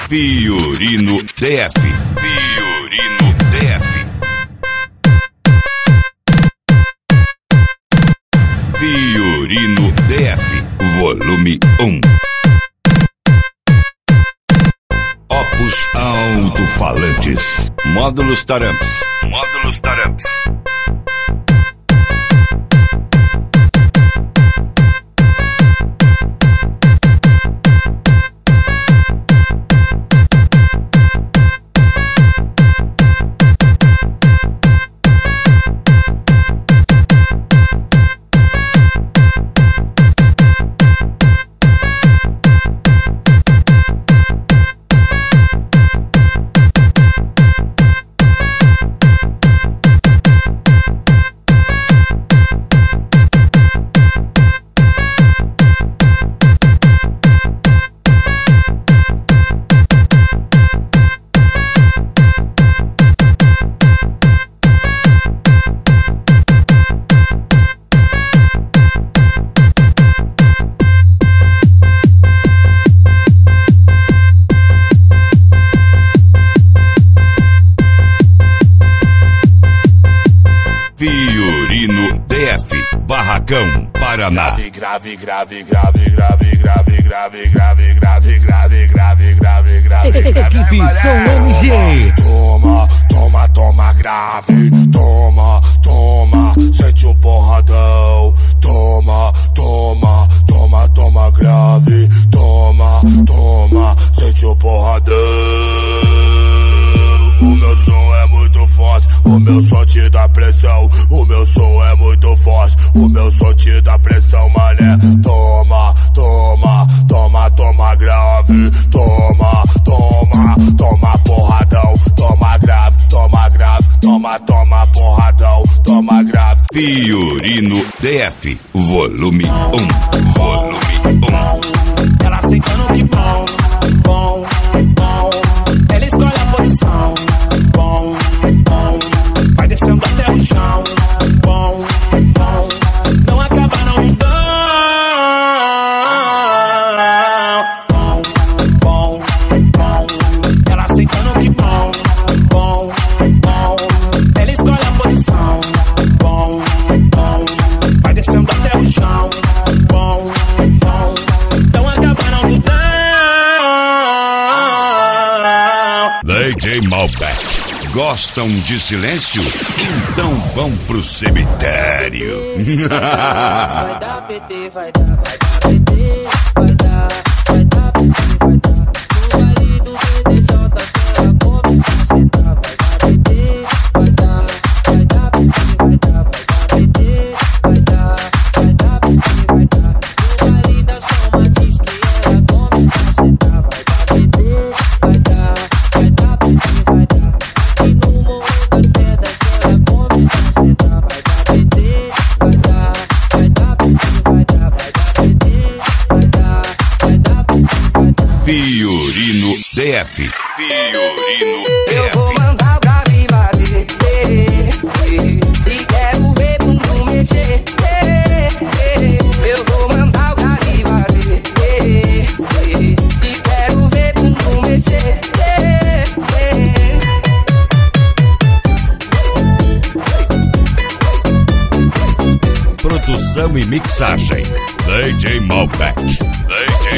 Fiorino DF. Fiorino DF. Fiorino DF. Volume 1. Opus Alto-Falantes. Módulos Taramps. Módulos Taramps. Fiorino DF, Barracão, Paraná. Grave, grave, grave, grave, grave, grave, grave, grave, grave, grave, grave, grave. Equipe Som MG. Toma, toma, toma, grave. Toma, toma, sente um porradão. Toma, toma, toma, toma, grave. Toma, toma, sente um porradão. O meu som é muito forte, o meu som te dá pressão. O meu som é muito forte, o meu som te dá pressão, mané. Toma, toma, toma, toma grave. Toma, toma, toma porradão. Toma grave, toma grave. Toma, toma porradão. Toma grave. Fiorino DF, volume 1. Volume 1. Ela sentando que bom, bom, bom. Ela escolhe a posição. Bom, bom, vai descendo até o chão. Bom, bom, não acaba não me dão. Bom, bom, bom, ela sentando que bom. Bom, bom, ela escolhe a posição. Bom, bom, vai descendo até o chão. Bom, bom, não acaba não me dão. DJ Malbec. Gostam de silêncio? Então vão pro cemitério. Vai dar PT, vai dar PT, vai dar PT, vai dar. No baile do BDJ ela começa a sentar. Vai dar PT, vai dar PT, vai dar PT, vai dar PT, vai dar. No baile da Soma diz que ela começa a sentar. Vai dar PT, vai dar PT, vai dar. E no morro das pedras ela começa a sentar. Vai dar PT, vai dar PT, vai dar PT, vai dar PT, vai dar. Fiorino DF. Fiorino Eu vou DF. mandar o grave bater, e quero ver bumbum mexer. Eu vou mandar o grave bater, e quero ver bumbum mexer. Produção e mixagem. DJ Malbec. DJ